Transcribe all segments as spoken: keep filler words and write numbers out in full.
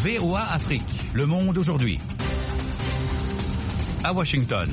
V O A Afrique. Le monde aujourd'hui. À Washington.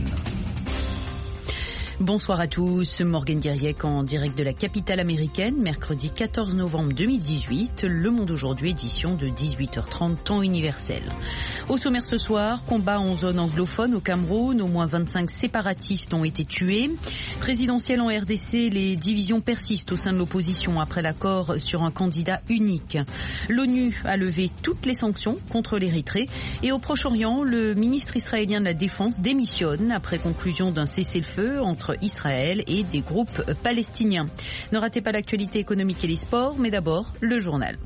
Bonsoir à tous, Morgane Guiriec en direct de la capitale américaine, mercredi quatorze novembre deux mille dix-huit, Le Monde aujourd'hui, édition de dix-huit heures trente, temps universel. Au sommaire ce soir, combat en zone anglophone au Cameroun, au moins vingt-cinq séparatistes ont été tués. Présidentielle en R D C, les divisions persistent au sein de l'opposition après l'accord sur un candidat unique. L'ONU a levé toutes les sanctions contre l'Érythrée et au Proche-Orient, le ministre israélien de la Défense démissionne après conclusion d'un cessez-le-feu entre Israël et des groupes palestiniens. Ne ratez pas l'actualité économique et les sports, mais d'abord le journal.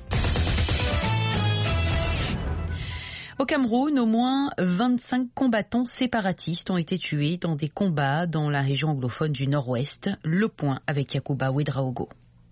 Au Cameroun, au moins vingt-cinq combattants séparatistes ont été tués dans des combats dans la région anglophone du Nord-Ouest. Le point avec Yacouba Ouedraogo.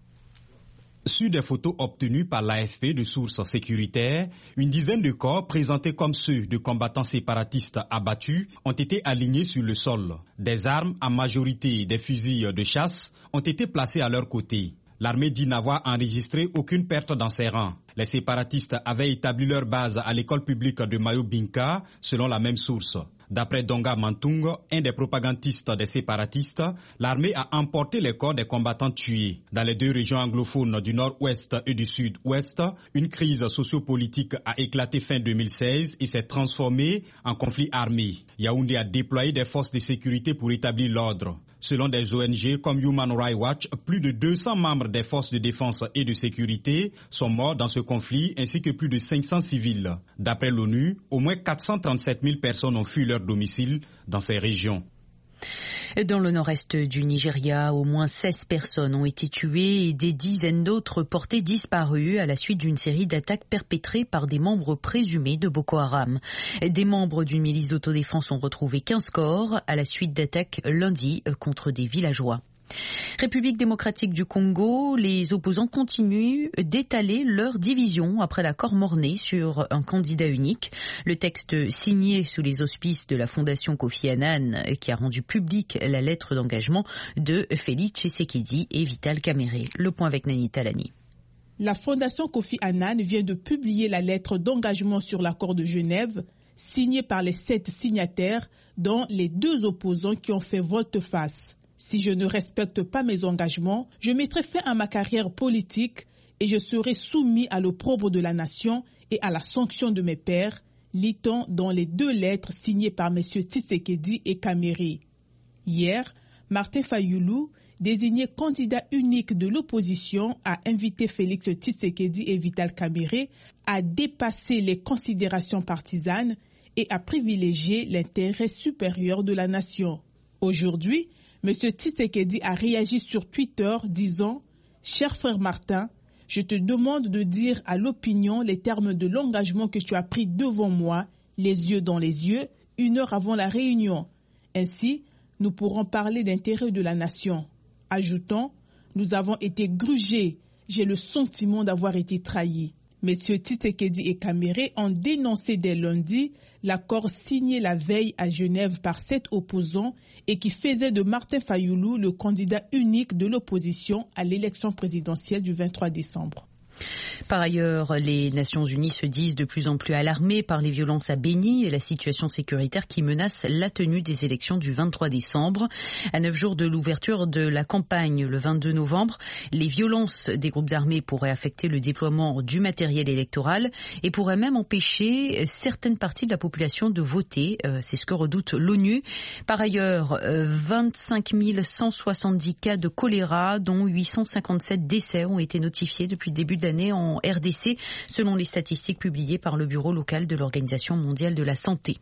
Sur des photos obtenues par l'A F P de sources sécuritaires, une dizaine de corps présentés comme ceux de combattants séparatistes abattus ont été alignés sur le sol. Des armes, en majorité des fusils de chasse, ont été placées à leur côté. L'armée dit n'avoir enregistré aucune perte dans ses rangs. Les séparatistes avaient établi leur base à l'école publique de Mayobinka, selon la même source. D'après Donga Mantung, un des propagandistes des séparatistes, l'armée a emporté les corps des combattants tués. Dans les deux régions anglophones du nord-ouest et du sud-ouest, une crise sociopolitique a éclaté fin deux mille seize et s'est transformée en conflit armé. Yaoundé a déployé des forces de sécurité pour établir l'ordre. Selon des O N G comme Human Rights Watch, plus de deux cents membres des forces de défense et de sécurité sont morts dans ce conflit, ainsi que plus de cinq cents civils. D'après l'ONU, au moins quatre cent trente-sept mille personnes ont fui leur domicile dans ces régions. Dans le nord-est du Nigeria, au moins seize personnes ont été tuées et des dizaines d'autres portées disparues à la suite d'une série d'attaques perpétrées par des membres présumés de Boko Haram. Des membres d'une milice d'autodéfense ont retrouvé quinze corps à la suite d'attaques lundi contre des villageois. République démocratique du Congo, les opposants continuent d'étaler leur division après l'accord Morné sur un candidat unique. Le texte signé sous les auspices de la Fondation Kofi Annan, qui a rendu publique la lettre d'engagement de Félix Tshisekedi et Vital Kamerhe. Le point avec Nani Talani. La Fondation Kofi Annan vient de publier la lettre d'engagement sur l'accord de Genève, signée par les sept signataires, dont les deux opposants qui ont fait volte-face. Si je ne respecte pas mes engagements, je mettrai fin à ma carrière politique et je serai soumis à l'opprobre de la nation et à la sanction de mes pairs, lit-on dans les deux lettres signées par M. Tshisekedi et Kamerhe. Hier, Martin Fayulu, désigné candidat unique de l'opposition, a invité Félix Tshisekedi et Vital Kamerhe à dépasser les considérations partisanes et à privilégier l'intérêt supérieur de la nation. Aujourd'hui, M. Tshisekedi a réagi sur Twitter disant « Cher frère Martin, je te demande de dire à l'opinion les termes de l'engagement que tu as pris devant moi, les yeux dans les yeux, une heure avant la réunion. Ainsi, nous pourrons parler d'intérêt de la nation. » Ajoutons, nous avons été grugés. J'ai le sentiment d'avoir été trahi. M. Tshisekedi et Kamerhe ont dénoncé dès lundi l'accord signé la veille à Genève par sept opposants et qui faisait de Martin Fayulu le candidat unique de l'opposition à l'élection présidentielle du vingt-trois décembre. Par ailleurs, les Nations Unies se disent de plus en plus alarmées par les violences à Béni et la situation sécuritaire qui menace la tenue des élections du vingt-trois décembre. À neuf jours de l'ouverture de la campagne le vingt-deux novembre, les violences des groupes armés pourraient affecter le déploiement du matériel électoral et pourraient même empêcher certaines parties de la population de voter. C'est ce que redoute l'ONU. Par ailleurs, vingt-cinq mille cent soixante-dix cas de choléra, dont huit cent cinquante-sept décès ont été notifiés depuis le début de l'année en R D C, selon les statistiques publiées par le bureau local de l'Organisation mondiale de la santé.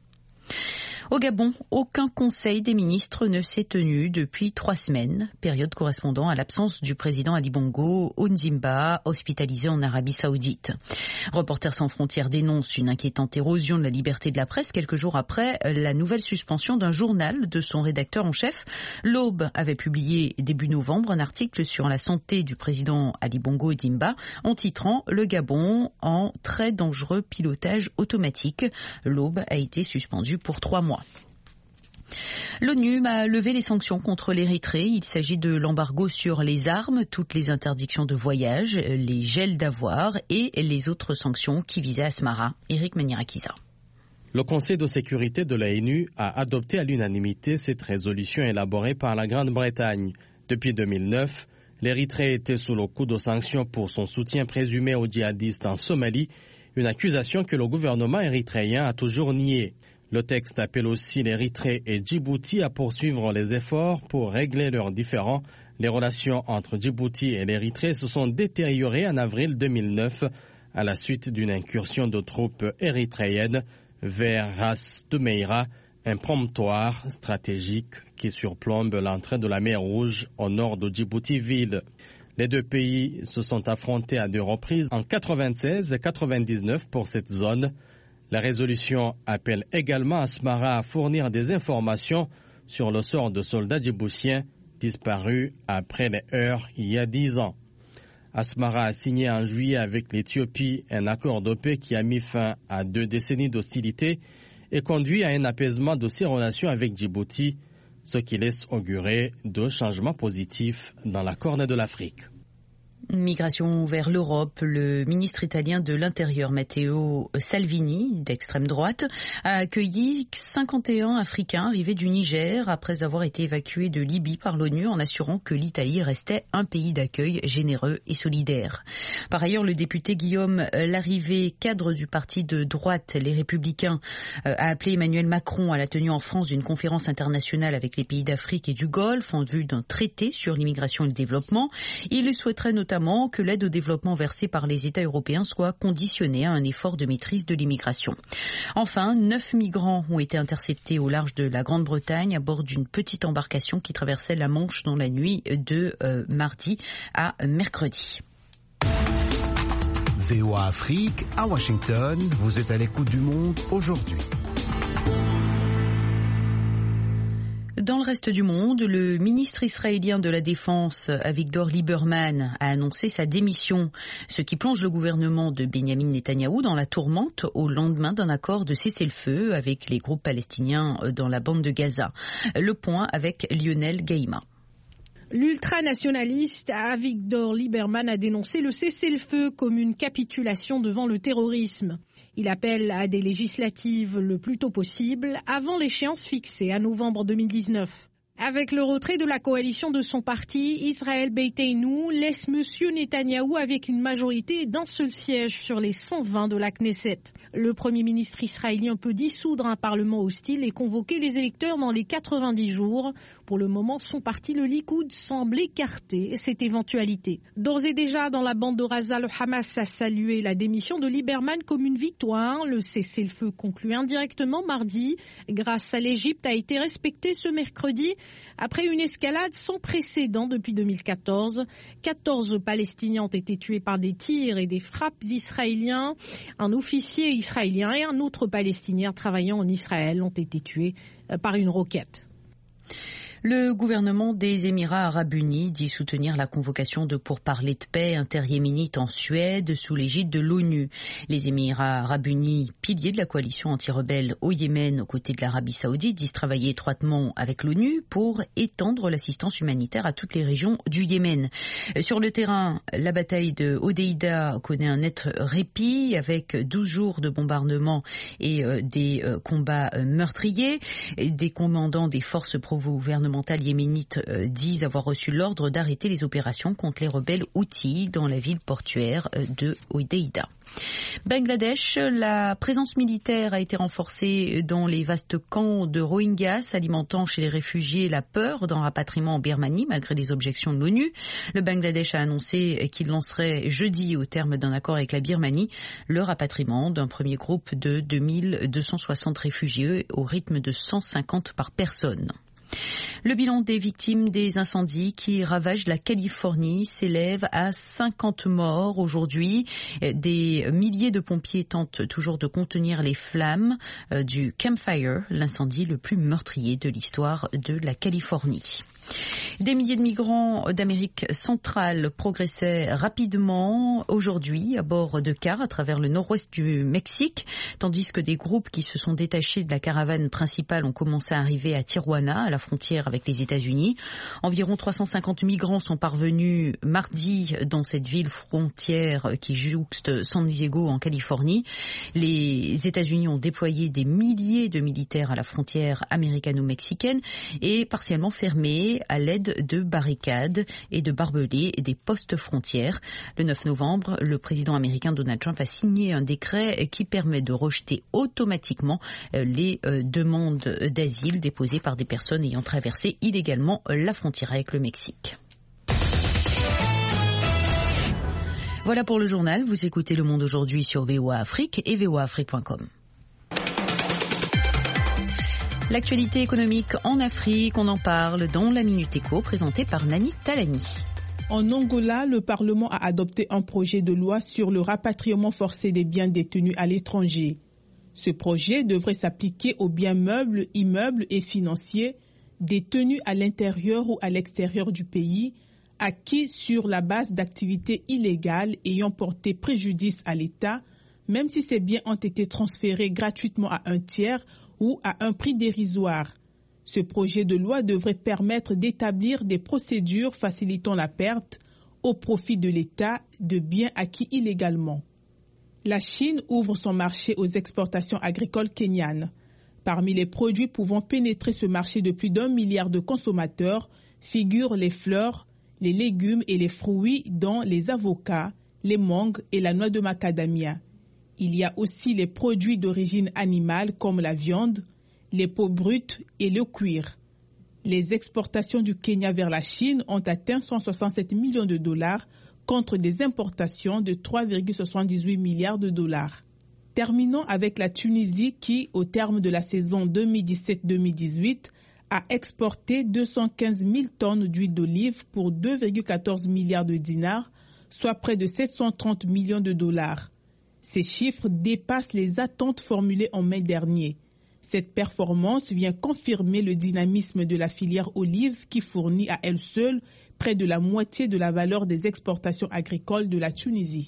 Au Gabon, aucun conseil des ministres ne s'est tenu depuis trois semaines, période correspondant à l'absence du président Ali Bongo Ondimba, hospitalisé en Arabie Saoudite. Reporters sans frontières dénonce une inquiétante érosion de la liberté de la presse quelques jours après la nouvelle suspension d'un journal de son rédacteur en chef. L'Aube avait publié début novembre un article sur la santé du président Ali Bongo Ondimba en titrant « Le Gabon en très dangereux pilotage automatique ». L'Aube a été suspendue pour trois mois. L'ONU a levé les sanctions contre l'Érythrée. Il s'agit de l'embargo sur les armes, toutes les interdictions de voyage, les gels d'avoirs et les autres sanctions qui visaient Asmara. Eric Manirakisa. Le Conseil de sécurité de l'ONU a adopté à l'unanimité cette résolution élaborée par la Grande-Bretagne. Depuis deux mille neuf, l'Érythrée était sous le coup de sanctions pour son soutien présumé aux djihadistes en Somalie, une accusation que le gouvernement érythréen a toujours niée. Le texte appelle aussi l'Érythrée et Djibouti à poursuivre les efforts pour régler leurs différends. Les relations entre Djibouti et l'Érythrée se sont détériorées en avril deux mille neuf à la suite d'une incursion de troupes érythréennes vers Ras Dumeira, un promontoire stratégique qui surplombe l'entrée de la mer Rouge au nord de Djibouti-Ville. Les deux pays se sont affrontés à deux reprises en quatre-vingt-seize et quatre-vingt-dix-neuf pour cette zone. La résolution appelle également Asmara à fournir des informations sur le sort de soldats djiboutiens disparus après les heurts il y a dix ans. Asmara a signé en juillet avec l'Éthiopie un accord de paix qui a mis fin à deux décennies d'hostilité et conduit à un apaisement de ses relations avec Djibouti, ce qui laisse augurer de changements positifs dans la Corne de l'Afrique. Migration vers l'Europe, le ministre italien de l'Intérieur Matteo Salvini, d'extrême droite, a accueilli cinquante et un Africains arrivés du Niger après avoir été évacués de Libye par l'ONU en assurant que l'Italie restait un pays d'accueil généreux et solidaire. Par ailleurs, le député Guillaume Larrivé, cadre du parti de droite Les Républicains, a appelé Emmanuel Macron à la tenue en France d'une conférence internationale avec les pays d'Afrique et du Golfe en vue d'un traité sur l'immigration et le développement. Il souhaiterait notamment que l'aide au développement versée par les États européens soit conditionnée à un effort de maîtrise de l'immigration. Enfin, neuf migrants ont été interceptés au large de la Grande-Bretagne à bord d'une petite embarcation qui traversait la Manche dans la nuit de euh, mardi à mercredi. V O A Afrique, à Washington, vous êtes à l'écoute du monde aujourd'hui. Dans le reste du monde, le ministre israélien de la Défense, Avigdor Lieberman, a annoncé sa démission, ce qui plonge le gouvernement de Benyamin Netanyahou dans la tourmente au lendemain d'un accord de cessez-le-feu avec les groupes palestiniens dans la bande de Gaza. Le point avec Lionel Gaïma. L'ultranationaliste Avigdor Lieberman a dénoncé le cessez-le-feu comme une capitulation devant le terrorisme. Il appelle à des législatives le plus tôt possible, avant l'échéance fixée à novembre deux mille dix-neuf. Avec le retrait de la coalition de son parti, Israël Beiteinu laisse M. Netanyahou avec une majorité d'un seul siège sur les cent vingt de la Knesset. Le Premier ministre israélien peut dissoudre un parlement hostile et convoquer les électeurs dans les quatre-vingt-dix jours. Pour le moment, son parti, le Likoud, semble écarter cette éventualité. D'ores et déjà, dans la bande de Gaza, le Hamas a salué la démission de Lieberman comme une victoire. Le cessez-le-feu conclu indirectement mardi, grâce à l'Égypte, a été respecté ce mercredi. Après une escalade sans précédent depuis deux mille quatorze, quatorze Palestiniens ont été tués par des tirs et des frappes israéliens. Un officier israélien et un autre Palestinien travaillant en Israël ont été tués par une roquette. Le gouvernement des Émirats arabes unis dit soutenir la convocation de pourparlers de paix inter-yéménite en Suède sous l'égide de l'ONU. Les Émirats arabes unis, piliers de la coalition anti-rebelle au Yémen aux côtés de l'Arabie saoudite, disent travailler étroitement avec l'ONU pour étendre l'assistance humanitaire à toutes les régions du Yémen. Sur le terrain, la bataille de Hodeïda connaît un net répit avec douze jours de bombardements et des combats meurtriers. Des commandants des forces pro-gouvernementales yéménites euh, disent avoir reçu l'ordre d'arrêter les opérations contre les rebelles Houthis dans la ville portuaire euh, de Hodeïda. Bangladesh, la présence militaire a été renforcée dans les vastes camps de Rohingyas, alimentant chez les réfugiés la peur d'un rapatriement en Birmanie malgré les objections de l'ONU. Le Bangladesh a annoncé qu'il lancerait jeudi, au terme d'un accord avec la Birmanie, le rapatriement d'un premier groupe de deux mille deux cent soixante réfugiés au rythme de cent cinquante par personne. Le bilan des victimes des incendies qui ravagent la Californie s'élève à cinquante morts aujourd'hui. Des milliers de pompiers tentent toujours de contenir les flammes du Camp Fire, l'incendie le plus meurtrier de l'histoire de la Californie. Des milliers de migrants d'Amérique centrale progressaient rapidement aujourd'hui à bord de cars à travers le nord-ouest du Mexique, tandis que des groupes qui se sont détachés de la caravane principale ont commencé à arriver à Tijuana, à la frontière avec les États-Unis. Environ trois cent cinquante migrants sont parvenus mardi dans cette ville frontière qui jouxte San Diego en Californie. Les États-Unis ont déployé des milliers de militaires à la frontière américano-mexicaine et partiellement fermée à l'aide de barricades et de barbelés et des postes frontières. Le neuf novembre, le président américain Donald Trump a signé un décret qui permet de rejeter automatiquement les demandes d'asile déposées par des personnes ayant traversé illégalement la frontière avec le Mexique. Voilà pour le journal. Vous écoutez Le Monde aujourd'hui sur V O A Afrique et v o a afrique point com. L'actualité économique en Afrique, on en parle dans la Minute Éco présentée par Nani Talani. En Angola, le Parlement a adopté un projet de loi sur le rapatriement forcé des biens détenus à l'étranger. Ce projet devrait s'appliquer aux biens meubles, immeubles et financiers détenus à l'intérieur ou à l'extérieur du pays, acquis sur la base d'activités illégales ayant porté préjudice à l'État, même si ces biens ont été transférés gratuitement à un tiers ou à un prix dérisoire. Ce projet de loi devrait permettre d'établir des procédures facilitant la perte au profit de l'État de biens acquis illégalement. La Chine ouvre son marché aux exportations agricoles kenyanes. Parmi les produits pouvant pénétrer ce marché de plus d'un milliard de consommateurs figurent les fleurs, les légumes et les fruits dont les avocats, les mangues et la noix de macadamia. Il y a aussi les produits d'origine animale comme la viande, les peaux brutes et le cuir. Les exportations du Kenya vers la Chine ont atteint cent soixante-sept millions de dollars contre des importations de trois virgule soixante-dix-huit milliards de dollars. Terminons avec la Tunisie qui, au terme de la saison deux mille dix-sept deux mille dix-huit, a exporté deux cent quinze mille tonnes d'huile d'olive pour deux virgule quatorze milliards de dinars, soit près de sept cent trente millions de dollars. Ces chiffres dépassent les attentes formulées en mai dernier. Cette performance vient confirmer le dynamisme de la filière olive qui fournit à elle seule près de la moitié de la valeur des exportations agricoles de la Tunisie.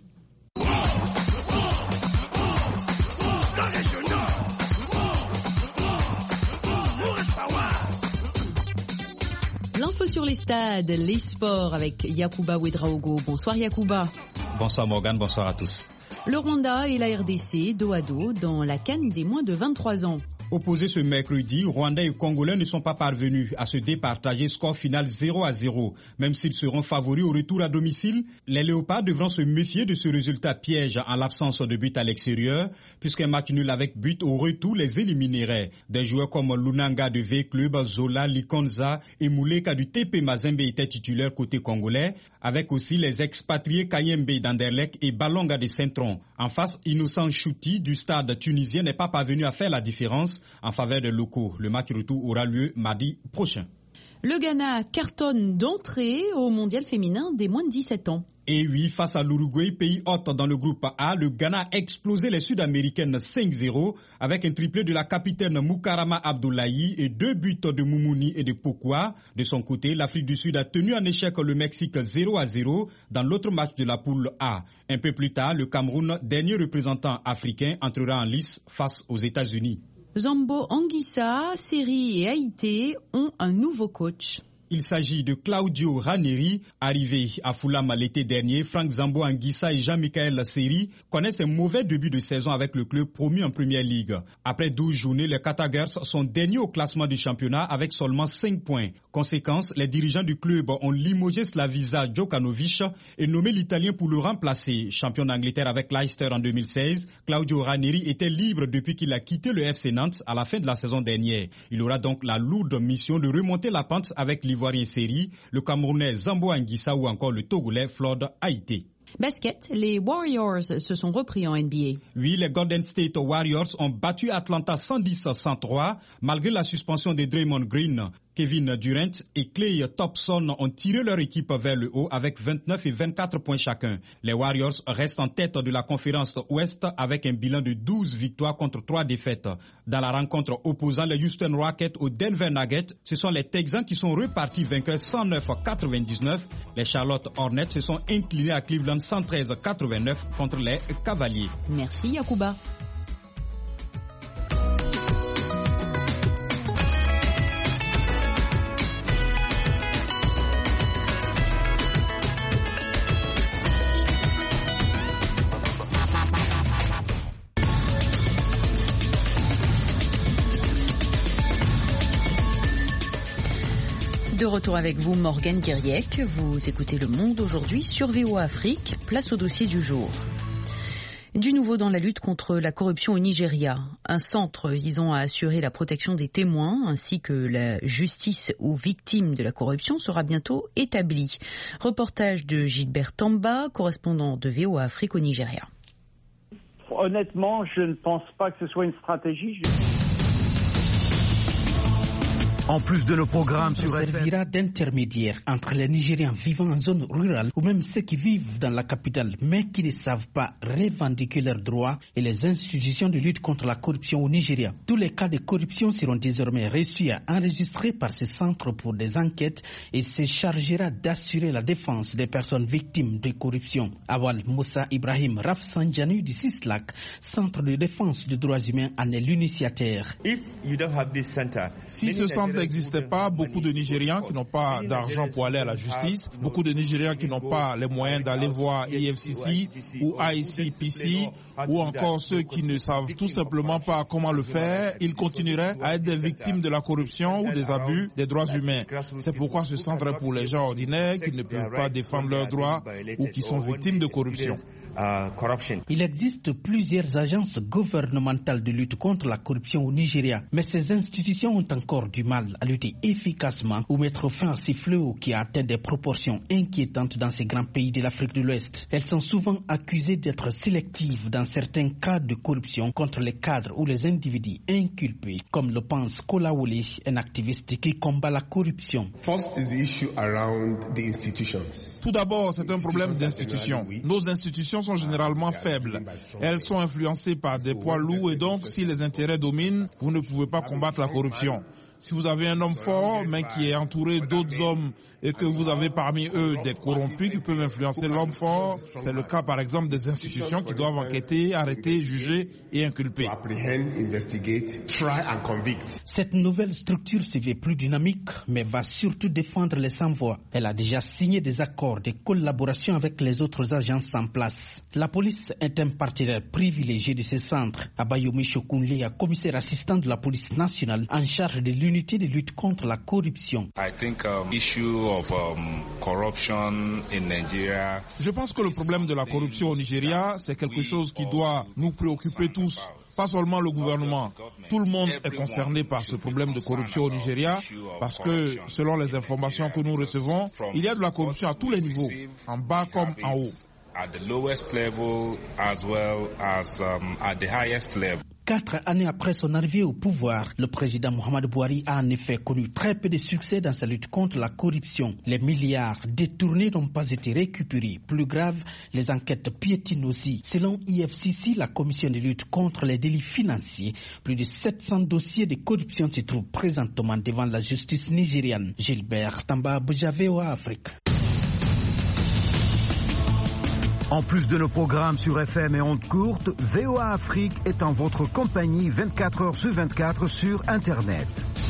L'info sur les stades, les sports avec Yacouba Ouedraogo. Bonsoir Yacouba. Bonsoir Morgane, bonsoir à tous. Le Rwanda et la R D C dos à dos dans la CAN des moins de vingt-trois ans. Opposés ce mercredi, Rwandais et Congolais ne sont pas parvenus à se départager, score final zéro à zéro. Même s'ils seront favoris au retour à domicile, les Léopards devront se méfier de ce résultat piège en l'absence de but à l'extérieur, puisqu'un match nul avec but au retour les éliminerait. Des joueurs comme Lunanga de V-Club, Zola, Likonza et Mouleka du T P Mazembe étaient titulaires côté congolais, avec aussi les expatriés Kayembe d'Anderlecht et Balonga de Saint-Tron. En face, Innocent Chouti du stade tunisien n'est pas parvenu à faire la différence en faveur des locaux. Le match retour aura lieu mardi prochain. Le Ghana cartonne d'entrée au mondial féminin des moins de dix-sept ans. Et oui, face à l'Uruguay, pays hôte dans le groupe A, le Ghana a explosé les Sud-Américaines cinq zéro avec un triplé de la capitaine Moukarama Abdoulaye et deux buts de Moumouni et de Pokwa. De son côté, l'Afrique du Sud a tenu en échec le Mexique zéro à zéro dans l'autre match de la poule A. Un peu plus tard, le Cameroun, dernier représentant africain, entrera en lice face aux États-Unis. Zambo Anguissa, Seri et Haïté ont un nouveau coach. Il s'agit de Claudio Ranieri, arrivé à Fulham l'été dernier. Franck Zambo Anguissa et Jean-Michel Seri connaissent un mauvais début de saison avec le club promu en Première Ligue. Après douze journées, les Catagers sont derniers au classement du championnat avec seulement cinq points. Conséquence, les dirigeants du club ont limogé Slavisa Djokanovic et nommé l'Italien pour le remplacer. Champion d'Angleterre avec Leicester en deux mille seize, Claudio Ranieri était libre depuis qu'il a quitté le F C Nantes à la fin de la saison dernière. Il aura donc la lourde mission de remonter la pente avec l'Ivoirien Seri, le Camerounais Zambo Anguissa ou encore le Togolais Floyd Haïté. Basket, les Warriors se sont repris en N B A. Oui, les Golden State Warriors ont battu Atlanta cent dix à cent trois malgré la suspension de Draymond Green. Kevin Durant et Klay Thompson ont tiré leur équipe vers le haut avec vingt-neuf et vingt-quatre points chacun. Les Warriors restent en tête de la conférence Ouest avec un bilan de douze victoires contre trois défaites. Dans la rencontre opposant les Houston Rockets aux Denver Nuggets, ce sont les Texans qui sont repartis vainqueurs cent neuf à quatre-vingt-dix-neuf. Les Charlotte Hornets se sont inclinés à Cleveland cent treize à quatre-vingt-neuf contre les Cavaliers. Merci Yacouba. De retour avec vous, Morgane Guiriec. Vous écoutez Le Monde aujourd'hui sur V O A Afrique. Place au dossier du jour. Du nouveau dans la lutte contre la corruption au Nigeria. Un centre visant à assurer la protection des témoins ainsi que la justice aux victimes de la corruption sera bientôt établi. Reportage de Gilbert Tamba, correspondant de V O A Afrique au Nigeria. Honnêtement, je ne pense pas que ce soit une stratégie. Je... En plus de nos programmes sur F M, servira d'intermédiaire entre les Nigériens vivant en zone rurale ou même ceux qui vivent dans la capitale mais qui ne savent pas revendiquer leurs droits et les institutions de lutte contre la corruption au Nigeria. Tous les cas de corruption seront désormais reçus et enregistrés par ce centre pour des enquêtes et se chargera d'assurer la défense des personnes victimes de corruption. Awal Moussa Ibrahim Rafsanjani du CISLAC, Centre de défense des droits humains, en est l'initiateur. Si ce centre n'existait pas, beaucoup de Nigériens qui n'ont pas d'argent pour aller à la justice, beaucoup de Nigériens qui n'ont pas les moyens d'aller voir E F C C ou I C P C, ou encore ceux qui ne savent tout simplement pas comment le faire, ils continueraient à être des victimes de la corruption ou des abus des droits humains. C'est pourquoi ce centre est pour les gens ordinaires qui ne peuvent pas défendre leurs droits ou qui sont victimes de corruption. Il existe plusieurs agences gouvernementales de lutte contre la corruption au Nigeria, mais ces institutions ont encore du mal à lutter efficacement ou mettre fin à ces fléaux qui atteignent des proportions inquiétantes dans ces grands pays de l'Afrique de l'Ouest. Elles sont souvent accusées d'être sélectives dans certains cas de corruption contre les cadres ou les individus inculpés, comme le pense Kolawole, un activiste qui combat la corruption. Tout d'abord, c'est un problème d'institutions. Nos institutions sont généralement faibles. Elles sont influencées par des poids lourds et donc, si les intérêts dominent, vous ne pouvez pas combattre la corruption. Si vous avez un homme fort, mais qui est entouré d'autres hommes et que vous avez parmi eux des corrompus qui peuvent influencer l'homme fort, c'est le cas par exemple des institutions qui doivent enquêter, arrêter, juger et inculper. Cette nouvelle structure se veut plus dynamique, mais va surtout défendre les sans-voix. Elle a déjà signé des accords de collaboration avec les autres agences en place. La police est un partenaire privilégié de ce centre. Abayomi Shokunle, commissaire assistant de la police nationale en charge de l'unité de lutte contre la corruption. Je pense que le problème de la corruption au Nigeria, c'est quelque chose qui doit nous préoccuper tous. Pas seulement le gouvernement. Tout le monde est concerné par ce problème de corruption au Nigeria parce que, selon les informations que nous recevons, il y a de la corruption à tous les niveaux, en bas comme en haut. Quatre années après son arrivée au pouvoir, le président Muhammadu Buhari a en effet connu très peu de succès dans sa lutte contre la corruption. Les milliards détournés n'ont pas été récupérés. Plus grave, les enquêtes piétinent aussi. Selon I F C C, la commission de lutte contre les délits financiers, plus de sept cents dossiers de corruption se trouvent présentement devant la justice nigériane. Gilbert Tamba, Abuja, V O A Afrique. En plus de nos programmes sur F M et ondes courtes, V O A Afrique est en votre compagnie vingt-quatre heures sur vingt-quatre sur Internet.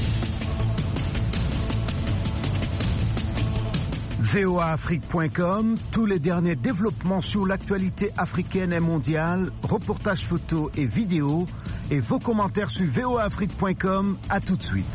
V O A Afrique point com, tous les derniers développements sur l'actualité africaine et mondiale, reportages photos et vidéos, et vos commentaires sur V O A Afrique point com. À tout de suite.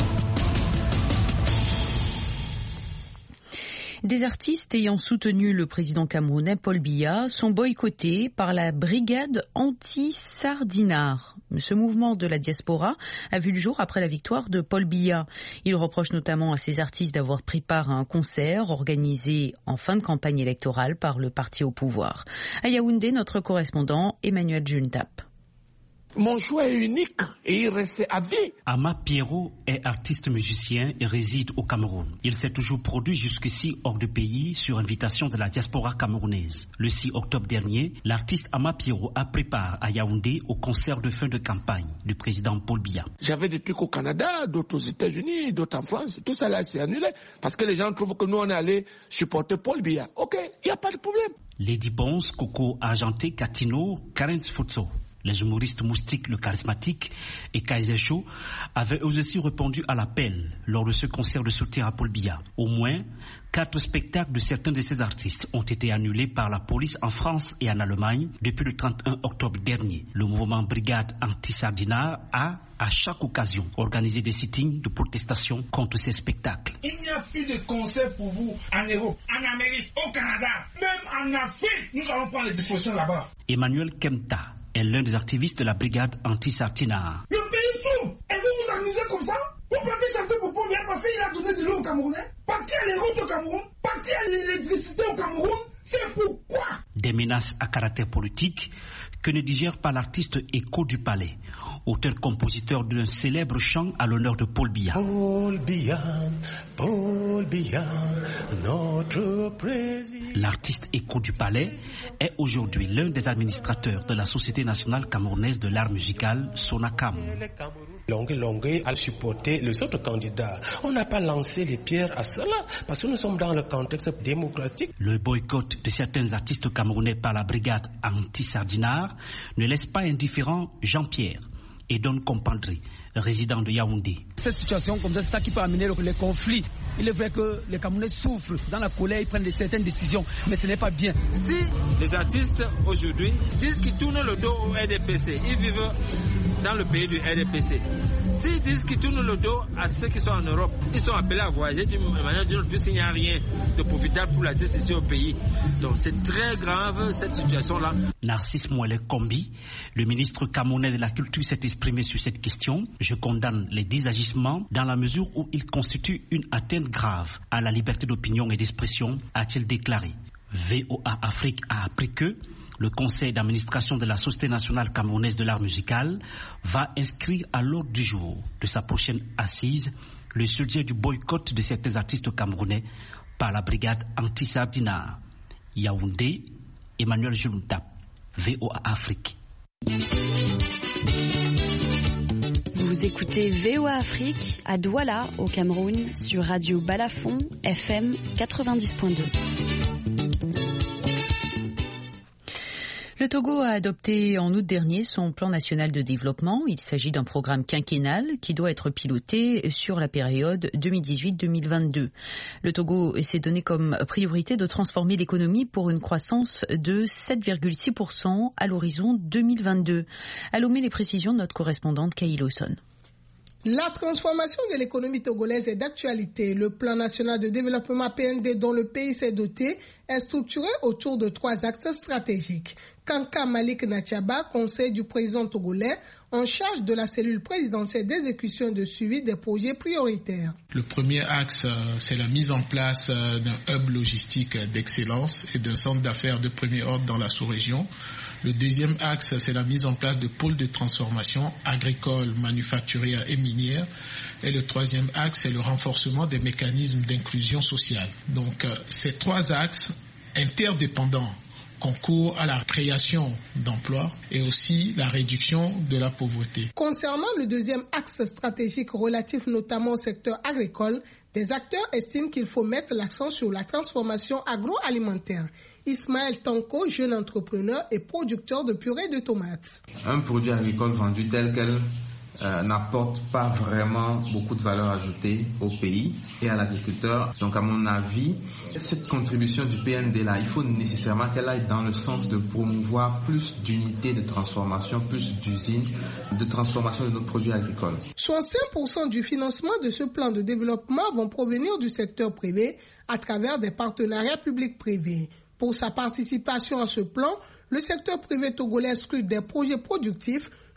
Des artistes ayant soutenu le président camerounais Paul Biya sont boycottés par la brigade anti-Sardinard. Ce mouvement de la diaspora a vu le jour après la victoire de Paul Biya. Il reproche notamment à ces artistes d'avoir pris part à un concert organisé en fin de campagne électorale par le parti au pouvoir. À Yaoundé, notre correspondant Emmanuel Juntap. Mon choix est unique et il reste à vie. Ama Pierrot est artiste musicien et réside au Cameroun. Il s'est toujours produit jusqu'ici hors de pays sur invitation de la diaspora camerounaise. Le six octobre dernier, l'artiste Ama Pierrot a pris part à Yaoundé au concert de fin de campagne du président Paul Biya. J'avais des trucs au Canada, d'autres aux États-Unis, d'autres en France. Tout ça là c'est annulé parce que les gens trouvent que nous on est allés supporter Paul Biya. Ok, il n'y a pas de problème. Lady Bonse, Coco Argenté, Catino, Karen Futso. Les humoristes Moustique le charismatique et Kaiser Show avaient eux aussi répondu à l'appel lors de ce concert de soutien à Paul Biya. Au moins, quatre spectacles de certains de ces artistes ont été annulés par la police en France et en Allemagne depuis le trente et un octobre dernier. Le mouvement Brigade Anti-Sardinat a, à chaque occasion, organisé des sittings de protestation contre ces spectacles. Il n'y a plus de concert pour vous en Europe, en Amérique, au Canada, même en Afrique. Nous allons prendre les dispositions là-bas. Emmanuel Kemta est l'un des activistes de la brigade anti-Sartina. Le pays s'ouvre et vous vous amusez comme ça? Vous partez chanter pour Paul Biya parce qu'il a donné de l'eau au Camerounais? Parce qu'il y a les routes au Cameroun? Parce qu'il y a l'électricité au Cameroun? C'est pourquoi? Des menaces à caractère politique que ne digère pas l'artiste Écho du Palais, auteur-compositeur d'un célèbre chant à l'honneur de Paul Biya. Paul Biya, Paul Biya, notre président. L'artiste Écho du Palais est aujourd'hui l'un des administrateurs de la Société nationale camerounaise de l'art musical, Sonacam. Longue Longue a supporté les autres candidats. On n'a pas lancé les pierres à cela parce que nous sommes dans le contexte démocratique. Le boycott de certains artistes camerounais par la brigade anti-Sardinar ne laisse pas indifférent Jean-Pierre et Don Compandré, résident de Yaoundé. Cette situation comme ça, c'est ça qui peut amener les conflits. Il est vrai que les Camerounais souffrent dans la colère, ils prennent de certaines décisions, mais ce n'est pas bien. Si les artistes aujourd'hui disent qu'ils tournent le dos au R D P C, ils vivent dans le pays du R D P C. S'ils disent qu'ils tournent le dos à ceux qui sont en Europe, ils sont appelés à voyager d'une manière ou d'une autre, puisqu'il n'y a rien de profitable pour l'artiste ici au pays. Donc c'est très grave cette situation-là. Narcisse Mouelé Kombi, le ministre camerounais de la Culture, s'est exprimé sur cette question. Je condamne les dix agissements dans la mesure où ils constituent une atteinte grave à la liberté d'opinion et d'expression, a-t-il déclaré. V O A Afrique a appris que le conseil d'administration de la Société nationale camerounaise de l'art musical va inscrire à l'ordre du jour de sa prochaine assise le sujet du boycott de certains artistes camerounais par la brigade anti-Sardina. Yaoundé, Emmanuel Junta, V O A Afrique. Vous écoutez V O A Afrique à Douala, au Cameroun, sur Radio Balafon, F M quatre-vingt-dix point deux. Le Togo a adopté en août dernier son plan national de développement. Il s'agit d'un programme quinquennal qui doit être piloté sur la période deux mille dix-huit deux mille vingt-deux. Le Togo s'est donné comme priorité de transformer l'économie pour une croissance de sept virgule six pour cent à l'horizon deux mille vingt-deux. À Lomé, les précisions de notre correspondante Kaï Lawson. La transformation de l'économie togolaise est d'actualité. Le plan national de développement P N D dont le pays s'est doté est structuré autour de trois axes stratégiques. Kanka Malik Nachaba, conseiller du président togolais, en charge de la cellule présidentielle d'exécution et de suivi des projets prioritaires. Le premier axe, c'est la mise en place d'un hub logistique d'excellence et d'un centre d'affaires de premier ordre dans la sous-région. Le deuxième axe, c'est la mise en place de pôles de transformation agricole, manufacturière et minière. Et le troisième axe, c'est le renforcement des mécanismes d'inclusion sociale. Donc, ces trois axes interdépendants concourent à la création d'emplois et aussi la réduction de la pauvreté. Concernant le deuxième axe stratégique relatif notamment au secteur agricole, des acteurs estiment qu'il faut mettre l'accent sur la transformation agroalimentaire. Ismaël Tanko, jeune entrepreneur et producteur de purée de tomates. Un produit agricole vendu tel quel euh, n'apporte pas vraiment beaucoup de valeur ajoutée au pays et à l'agriculteur. Donc à mon avis, cette contribution du P N D là, il faut nécessairement qu'elle aille dans le sens de promouvoir plus d'unités de transformation, plus d'usines de transformation de nos produits agricoles. soixante-cinq pour cent du financement de ce plan de développement vont provenir du secteur privé à travers des partenariats publics-privés. Pour sa participation à ce plan, le secteur privé togolais scrute des projets productifs,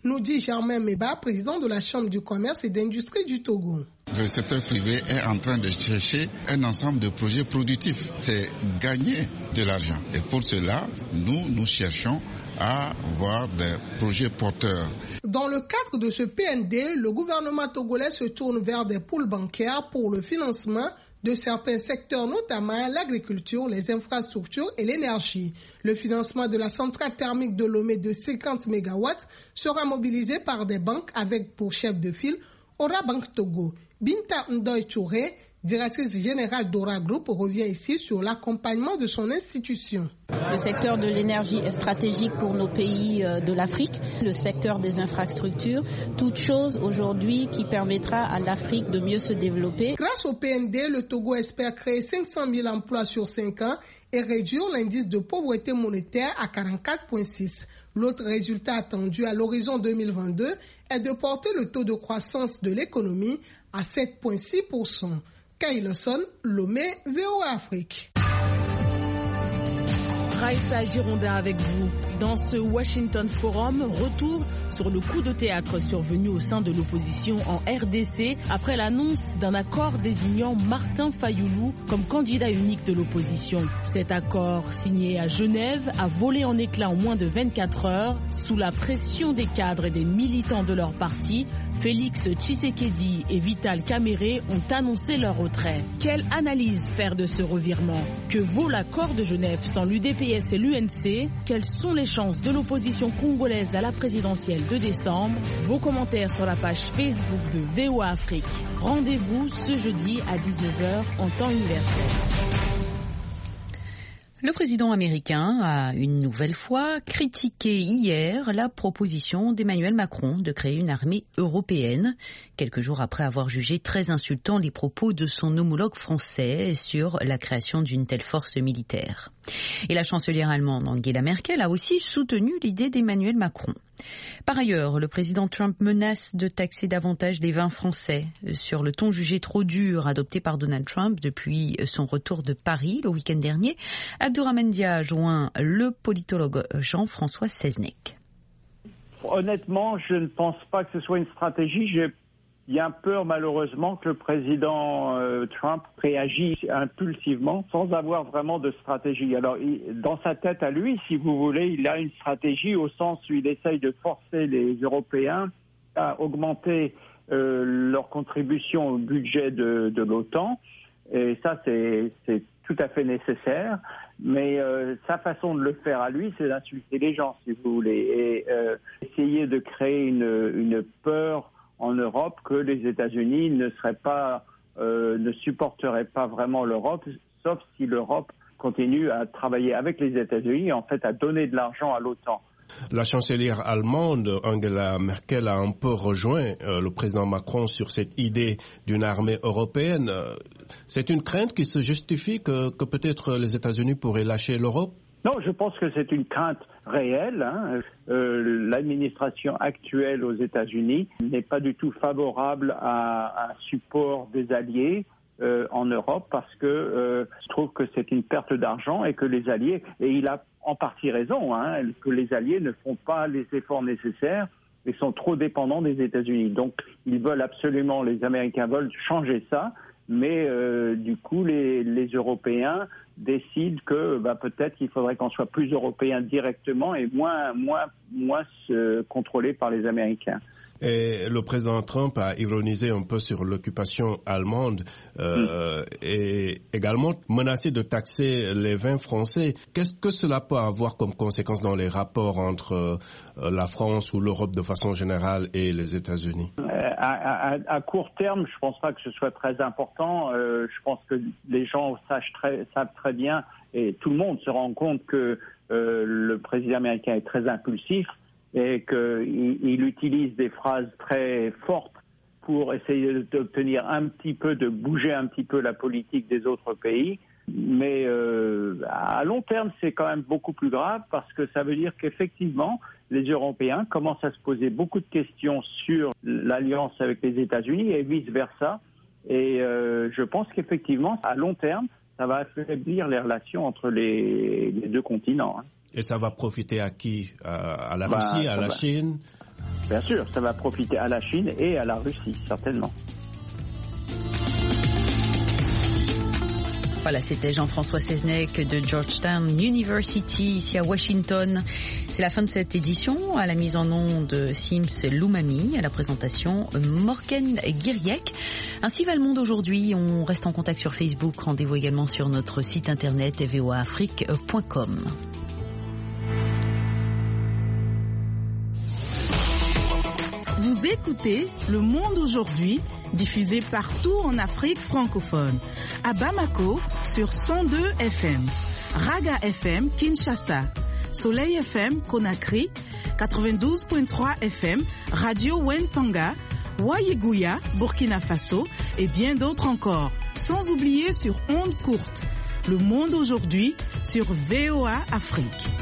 nous dit Germain Meba, président de la Chambre du commerce et d'industrie du Togo. Le secteur privé est en train de chercher un ensemble de projets productifs. C'est gagner de l'argent. Et pour cela, nous, nous cherchons à voir des projets porteurs. Dans le cadre de ce P N D, le gouvernement togolais se tourne vers des pools bancaires pour le financement de certains secteurs, notamment l'agriculture, les infrastructures et l'énergie. Le financement de la centrale thermique de Lomé de cinquante mégawatts sera mobilisé par des banques avec pour chef de file Ora Bank Togo. Binta Ndoye Touré, directrice générale d'Ora Group, revient ici sur l'accompagnement de son institution. Le secteur de l'énergie est stratégique pour nos pays de l'Afrique, le secteur des infrastructures, toute chose aujourd'hui qui permettra à l'Afrique de mieux se développer. Grâce au P N D, le Togo espère créer cinq cent mille emplois sur cinq ans et réduire l'indice de pauvreté monétaire à quarante-quatre virgule six. L'autre résultat attendu à l'horizon deux mille vingt-deux est de porter le taux de croissance de l'économie à sept virgule six pour cent. Kailoson, Lomé, V O A Afrique. Raissa Gironda avec vous. Dans ce Washington Forum, retour sur le coup de théâtre survenu au sein de l'opposition en R D C après l'annonce d'un accord désignant Martin Fayoulou comme candidat unique de l'opposition. Cet accord, signé à Genève, a volé en éclats en moins de vingt-quatre heures sous la pression des cadres et des militants de leur parti. Félix Tshisekedi et Vital Kamerhe ont annoncé leur retrait. Quelle analyse faire de ce revirement? Que vaut l'accord de Genève sans l'U D P S et l'U N C? Quelles sont les chances de l'opposition congolaise à la présidentielle de décembre? Vos commentaires sur la page Facebook de V O A Afrique. Rendez-vous ce jeudi à dix-neuf heures en temps universel. Le président américain a une nouvelle fois critiqué hier la proposition d'Emmanuel Macron de créer une armée européenne, quelques jours après avoir jugé très insultants les propos de son homologue français sur la création d'une telle force militaire. Et la chancelière allemande Angela Merkel a aussi soutenu l'idée d'Emmanuel Macron. Par ailleurs, le président Trump menace de taxer davantage les vins français sur le ton jugé trop dur adopté par Donald Trump depuis son retour de Paris le week-end dernier. Abdourahmane Dia a joint le politologue Jean-François Seznec. Honnêtement, je ne pense pas que ce soit une stratégie. J'ai bien peur malheureusement que le président euh, Trump réagisse impulsivement sans avoir vraiment de stratégie. Alors, il, dans sa tête à lui, si vous voulez, il a une stratégie au sens où il essaye de forcer les Européens à augmenter euh, leur contribution au budget de, de l'OTAN. Et ça, c'est, c'est tout à fait nécessaire. Mais euh, sa façon de le faire à lui, c'est d'insulter les gens, si vous voulez, et euh, essayer de créer une, une peur en Europe que les États-Unis ne seraient pas, euh, ne supporteraient pas vraiment l'Europe, sauf si l'Europe continue à travailler avec les États-Unis et en fait à donner de l'argent à l'OTAN. La chancelière allemande Angela Merkel a un peu rejoint euh, le président Macron sur cette idée d'une armée européenne. Euh, c'est une crainte qui se justifie que, que peut-être les États-Unis pourraient lâcher l'Europe? Non, je pense que c'est une crainte réelle. Hein. Euh, l'administration actuelle aux États-Unis n'est pas du tout favorable à un support des alliés euh, en Europe parce que euh, je trouve que c'est une perte d'argent et que les alliés, et il a en partie raison, hein, que les alliés ne font pas les efforts nécessaires et sont trop dépendants des États-Unis. Donc, ils veulent absolument, les Américains veulent changer ça. Mais euh, du coup, les, les Européens décident que bah, peut-être qu'il faudrait qu'on soit plus européens directement et moins, moins, moins euh, contrôlés par les Américains. Et le président Trump a ironisé un peu sur l'occupation allemande euh, mm. et également menacé de taxer les vins français. Qu'est-ce que cela peut avoir comme conséquence dans les rapports entre euh, la France ou l'Europe de façon générale et les États-Unis? euh, à, à, à court terme, je ne pense pas que ce soit très important. Euh, je pense que les gens sachent très, savent très bien et tout le monde se rend compte que euh, le président américain est très impulsif et qu'il il utilise des phrases très fortes pour essayer d'obtenir un petit peu, de bouger un petit peu la politique des autres pays. Mais euh, à long terme, c'est quand même beaucoup plus grave parce que ça veut dire qu'effectivement, les Européens commencent à se poser beaucoup de questions sur l'alliance avec les États-Unis et vice-versa. Et euh, je pense qu'effectivement, à long terme, ça va affaiblir les relations entre les, les deux continents. Hein. Et ça va profiter à qui? À, à la bah, Russie, à la va... Chine? Bien sûr, ça va profiter à la Chine et à la Russie, certainement. Voilà, c'était Jean-François Seznec de Georgetown University, ici à Washington. C'est la fin de cette édition. À la mise en onde de Sims Loumami, à la présentation Morken Guiriec. Ainsi va le monde aujourd'hui. On reste en contact sur Facebook. Rendez-vous également sur notre site internet v o a afrique point com. Vous écoutez Le Monde aujourd'hui, diffusé partout en Afrique francophone. À Bamako, sur cent deux F M. Raga F M, Kinshasa. Soleil F M, Conakry. quatre-vingt-douze virgule trois F M, Radio Wentanga. Wayeguya, Burkina Faso. Et bien d'autres encore. Sans oublier sur ondes courtes. Le Monde aujourd'hui, sur V O A Afrique.